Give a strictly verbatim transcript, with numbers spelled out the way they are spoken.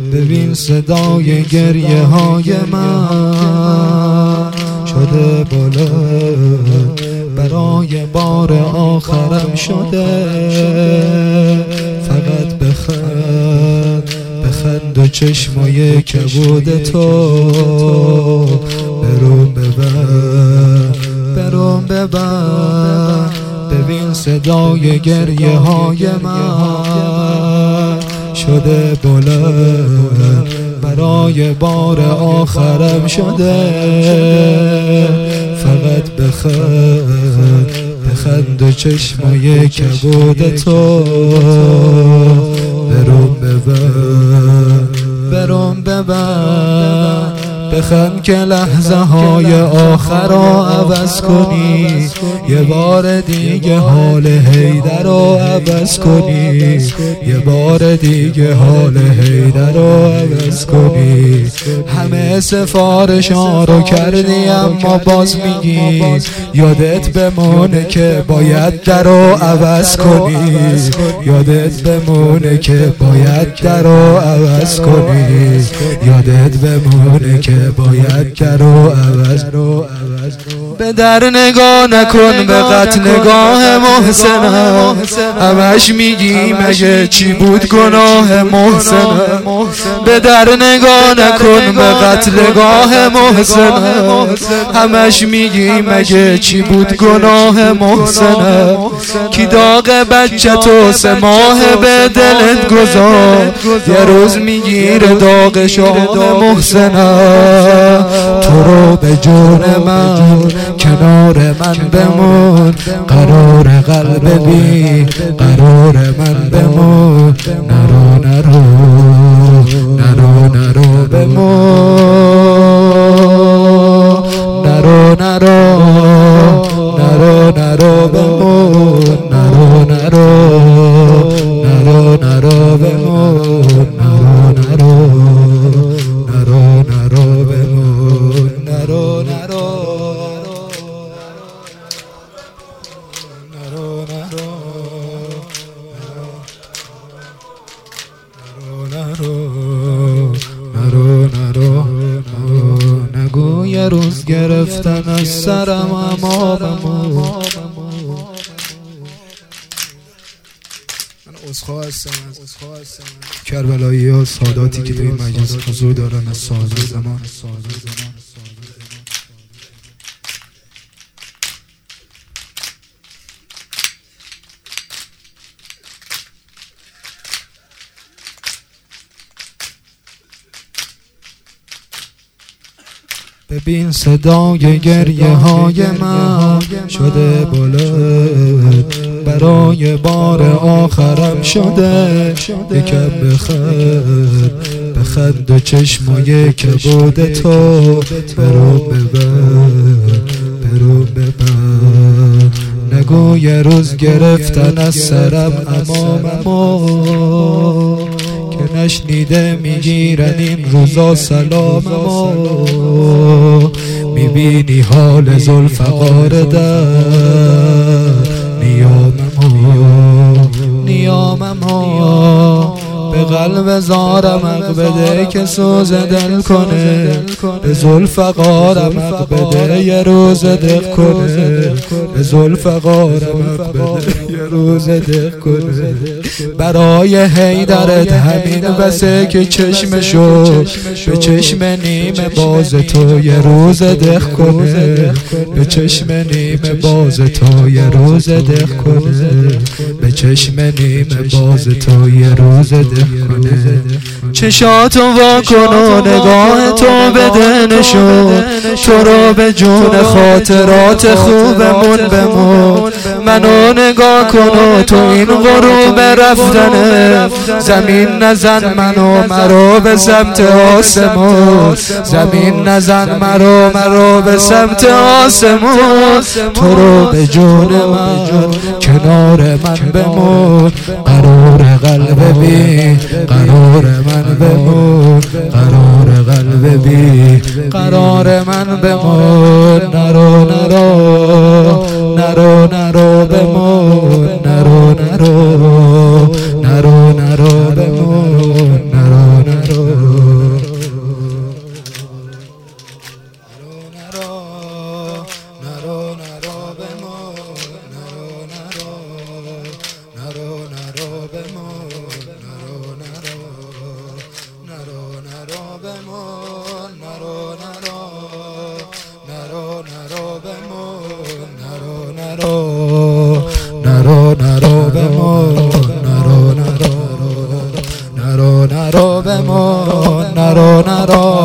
ببین صدای گریه های من شده بلند، برای بار آخرم شده. فقط بخند بخند و چشمای کبود تو برون ببر برون ببر. ببین صدای گریه های من شده بلند، برای بار آخرم شده. فقط بخند بخند و چشمای کبود تو برون ببر برون ببر. بخند که لحظه های آخر رو عوض کنی، یه بار دیگه حال حیدر رو عوض کنی، یه بار دیگه حال حیدر رو عوض کنی. همه سفارشا رو کردی اما باز میگی یادت بمونه که باید در رو عوض کنی، یادت بمونه که باید در رو عوض کنی، یادت بمونه که باید در رو عوض رو به در نگاه نکن، به قط نگاه محسنم. همش میگی مگه چی بود گناه محسنم. به در نگاه نکن، به قط نگاه محسنم. همش میگی مگه چی بود گناه محسنم. کی داغ بچه تو سه ماه به دلت گذار، یه روز میگیره داغ شاه محسنم. تو رو به جون من کنار من بمون، قرار قلب بی قرار من بمون. نرو نرو نرو نرو بمون، نرو نرو نرو نرو بمون، نرو نرو نرو نرو بمون، نرو نرو نرو نرو بمون، نرو نرو نگو یه روز گرفتن از سرم اماممو. من عذرخواه هستم از کربلایی ها ساداتی که تو این مجلس حضور دارن از ساز زمان. ببین صدای گریه های من شده بلند، برای بار آخرم شده. یکم بخند بخند و چشمای کبود تو برون ببر برون ببر. نگو یه روز گرفتن از سرم اماممو، که نشنیده میگیرن این روزا سلاممو. میبینی حال ذوالفقار در نیاممو نیاممو. به قلب زارم حق بده که سوز دل کنه، به ذوالفقارم حق بده یه روز دق کنه، به ذوالفقارم حق بده یه روز دق کنه. برای حیدرت همین بسه که چشمشو به چشم نیمه باز تو یه روز دق کنه، به چشم نیمه باز تو یه روز دق کنه، به چشم نیمه باز تو یه روز دق کنه. چشاتو وا کن و نگاه تو بده نشون، تو رو به جون خاطرات خوبمون بمون. منو نگاه کن و تو این غروب رفتنه، زمین نزن منو مرو به سمت آسمون، زمین نزن مرو مرو به سمت آسمون. تو رو به جون من کنار من بمون، قرار قلب بی قرار من بمون، قرار قلب بی قرار من بمون. نرو نرو نرو نرو بمون، نرو نرو نرو نرو بمون، نرو نرو نرو بمون نرو نرو